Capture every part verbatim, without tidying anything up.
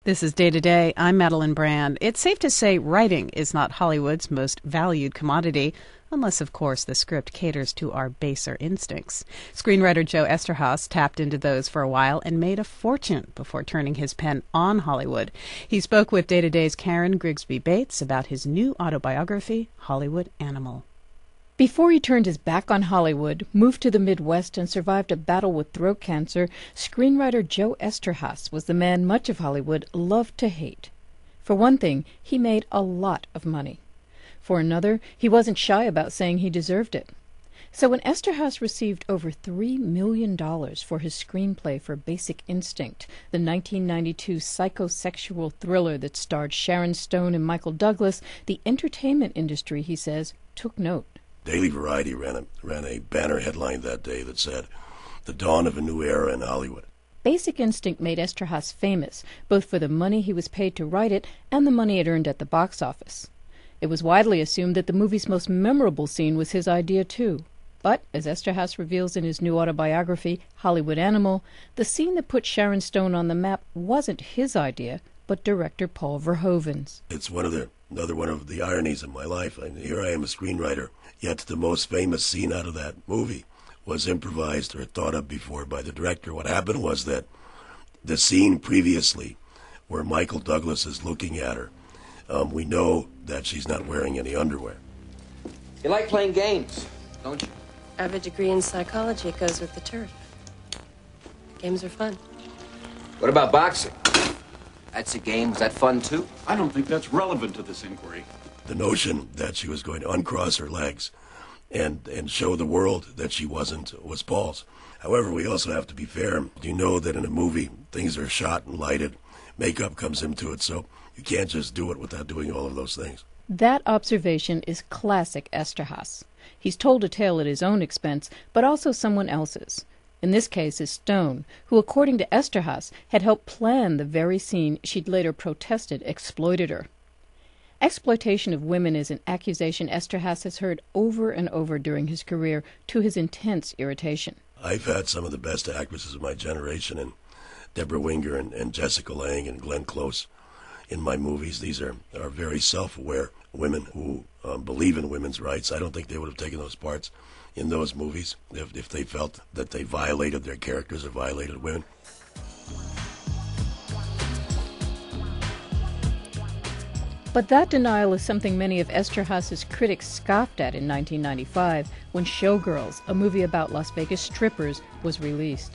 This is Day to Day. I'm Madeline Brand. It's safe to say writing is not Hollywood's most valued commodity, unless, of course, the script caters to our baser instincts. Screenwriter Joe Eszterhas tapped into those for a while and made a fortune before turning his pen on Hollywood. He spoke with Day to Day's Karen Grigsby Bates about his new autobiography, Hollywood Animal. Before he turned his back on Hollywood, moved to the Midwest, and survived a battle with throat cancer, screenwriter Joe Eszterhas was the man much of Hollywood loved to hate. For one thing, he made a lot of money. For another, he wasn't shy about saying he deserved it. So when Eszterhas received over three million dollars for his screenplay for Basic Instinct, the nineteen ninety-two psychosexual thriller that starred Sharon Stone and Michael Douglas, the entertainment industry, he says, took note. Daily Variety ran a, ran a banner headline that day that said, "The dawn of a new era in Hollywood." Basic Instinct made Eszterhas famous, both for the money he was paid to write it and the money it earned at the box office. It was widely assumed that the movie's most memorable scene was his idea, too. But, as Eszterhas reveals in his new autobiography, Hollywood Animal, the scene that put Sharon Stone on the map wasn't his idea, but director Paul Verhoeven's. It's one of the another one of the ironies of my life. And here I am, a screenwriter, yet the most famous scene out of that movie was improvised or thought of before by the director. What happened was that the scene previously, where Michael Douglas is looking at her, um, we know that she's not wearing any underwear. You like playing games, don't you? I have a degree in psychology. It goes with the turf. Games are fun. What about boxing? That's a game. Was that fun, too? I don't think that's relevant to this inquiry. The notion that she was going to uncross her legs and and show the world that she wasn't was Paul's. However, we also have to be fair. You know that in a movie, things are shot and lighted. Makeup comes into it, so you can't just do it without doing all of those things. That observation is classic Eszterhas. He's told a tale at his own expense, but also someone else's. In this case is Stone, who, according to Eszterhas, had helped plan the very scene she'd later protested exploited her. Exploitation of women is an accusation Eszterhas has heard over and over during his career, to his intense irritation. I've had some of the best actresses of my generation, and Deborah Winger and, and Jessica Lange and Glenn Close in my movies. These are, are very self-aware women who um, believe in women's rights. I don't think they would have taken those parts in those movies if, if they felt that they violated their characters or violated women. But that denial is something many of Eszterhas's critics scoffed at in nineteen ninety-five when Showgirls, a movie about Las Vegas strippers, was released.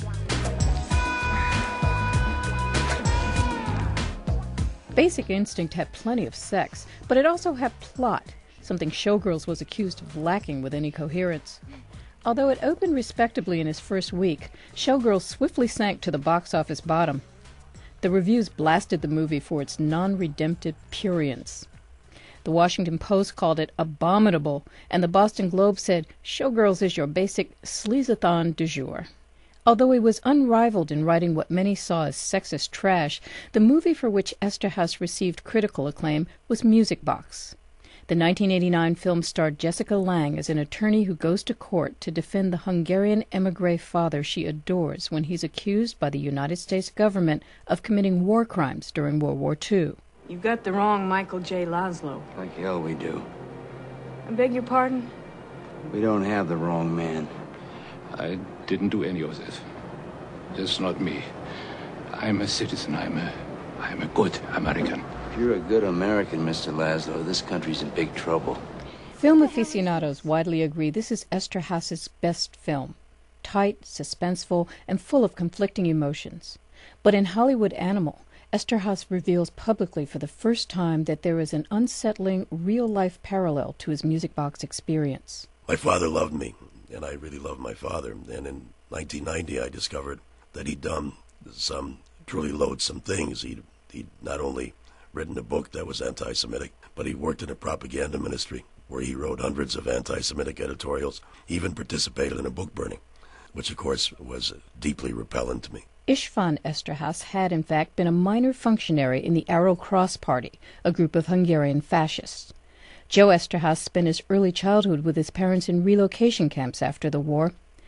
Basic Instinct had plenty of sex, but it also had plot, something Showgirls was accused of lacking with any coherence. Although it opened respectably in its first week, Showgirls swiftly sank to the box office bottom. The reviews blasted the movie for its non-redemptive prurience. The Washington Post called it abominable, and the Boston Globe said, "Showgirls is your basic sleazathon du jour." Although he was unrivaled in writing what many saw as sexist trash, the movie for which Eszterhas received critical acclaim was Music Box. The nineteen eighty-nine film starred Jessica Lange as an attorney who goes to court to defend the Hungarian émigré father she adores when he's accused by the United States government of committing war crimes during World War Two. You got the wrong Michael J. Laszlo. Like hell we do. I beg your pardon? We don't have the wrong man. I didn't do any of this. That's not me. I'm a citizen. I'm a, I'm a good American. If you're a good American, Mister Laszlo, this country's in big trouble. Film aficionados widely agree this is Eszterhas's best film. Tight, suspenseful, and full of conflicting emotions. But in Hollywood Animal, Eszterhas reveals publicly for the first time that there is an unsettling, real-life parallel to his Music Box experience. My father loved me, and I really loved my father. And in nineteen ninety, I discovered that he'd done some truly loathsome things. He'd, he'd not only written a book that was anti-Semitic, but he worked in a propaganda ministry where he wrote hundreds of anti-Semitic editorials. He even participated in a book burning, which of course was deeply repellent to me. István Eszterhas had in fact been a minor functionary in the Arrow Cross Party, a group of Hungarian fascists. Joe Eszterhas spent his early childhood with his parents in relocation camps after the war.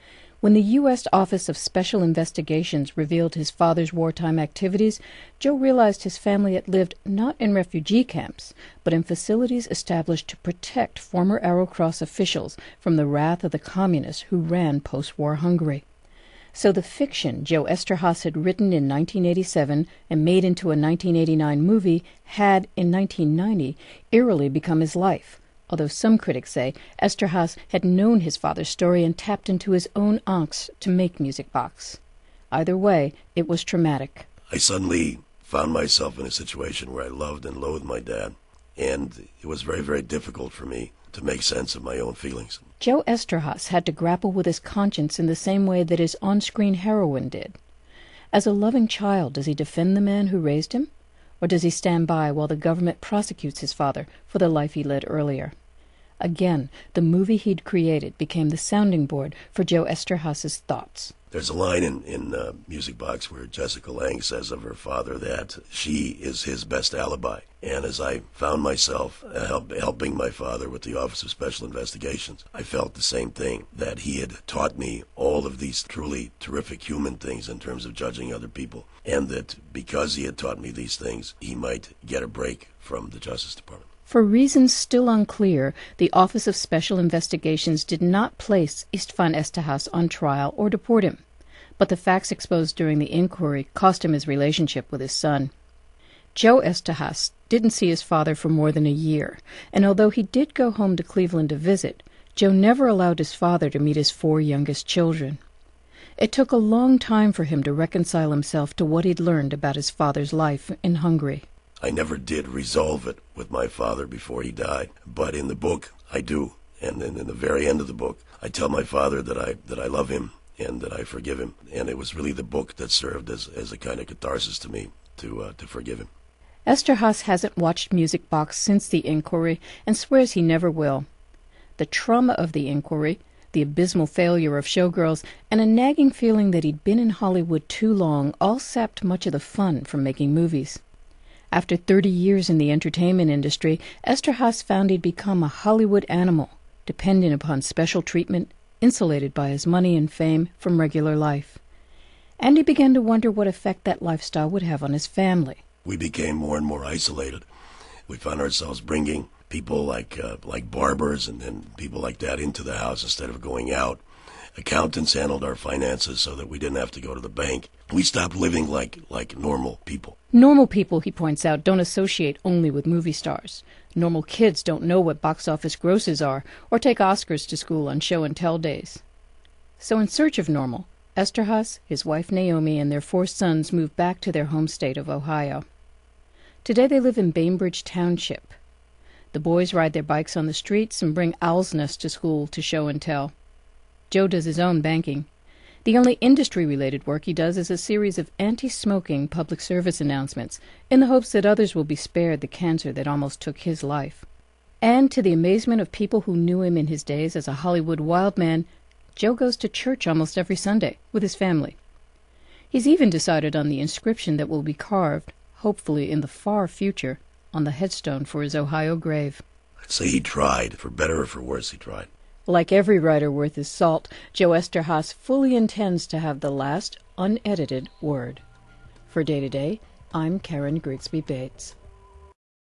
When the U S Office of Special Investigations revealed his father's wartime activities, Joe realized his family had lived not in refugee camps, but in facilities established to protect former Arrow Cross officials from the wrath of the communists who ran post-war Hungary. So the fiction Joe Eszterhas had written in nineteen eighty-seven and made into a nineteen eighty-nine movie had, in nineteen ninety, eerily become his life, although some critics say Eszterhas had known his father's story and tapped into his own angst to make Music Box. Either way, it was traumatic. I suddenly found myself in a situation where I loved and loathed my dad, and it was very, very difficult for me to make sense of my own feelings. Joe Eszterhas had to grapple with his conscience in the same way that his on-screen heroine did. As a loving child, does he defend the man who raised him? Or does he stand by while the government prosecutes his father for the life he led earlier? Again, the movie he'd created became the sounding board for Joe Eszterhas's thoughts. There's a line in, in uh, Music Box where Jessica Lange says of her father that she is his best alibi. And as I found myself uh, help, helping my father with the Office of Special Investigations, I felt the same thing, that he had taught me all of these truly terrific human things in terms of judging other people, and that because he had taught me these things, he might get a break from the Justice Department. For reasons still unclear, the Office of Special Investigations did not place István Eszterhas on trial or deport him, but the facts exposed during the inquiry cost him his relationship with his son. Joe Eszterhas didn't see his father for more than a year, and although he did go home to Cleveland to visit, Joe never allowed his father to meet his four youngest children. It took a long time for him to reconcile himself to what he'd learned about his father's life in Hungary. I never did resolve it with my father before he died, but in the book I do, and then in the very end of the book I tell my father that I that I love him and that I forgive him, and it was really the book that served as, as a kind of catharsis to me to uh, to forgive him. Eszterhas hasn't watched Music Box since the inquiry and swears he never will. The trauma of the inquiry, the abysmal failure of Showgirls, and a nagging feeling that he'd been in Hollywood too long all sapped much of the fun from making movies. After thirty years in the entertainment industry, Eszterhas found he'd become a Hollywood animal, dependent upon special treatment, insulated by his money and fame from regular life. And he began to wonder what effect that lifestyle would have on his family. We became more and more isolated. We found ourselves bringing people like uh, like barbers and, and people like that into the house instead of going out. Accountants handled our finances so that we didn't have to go to the bank. We stopped living like like normal people. Normal people, he points out, don't associate only with movie stars. Normal kids don't know what box office grosses are or take Oscars to school on show and tell days. So in search of normal, Eszterhas, his wife Naomi, and their four sons moved back to their home state of Ohio. Today they live in Bainbridge Township. The boys ride their bikes on the streets and bring Owl's Nest to school to show and tell. Joe does his own banking. The only industry-related work he does is a series of anti-smoking public service announcements in the hopes that others will be spared the cancer that almost took his life. And to the amazement of people who knew him in his days as a Hollywood wild man, Joe goes to church almost every Sunday with his family. He's even decided on the inscription that will be carved, hopefully in the far future, on the headstone for his Ohio grave. I'd say he tried. For better or for worse, he tried. Like every writer worth his salt, Joe Eszterhas fully intends to have the last unedited word. For Day to Day, I'm Karen Grigsby Bates.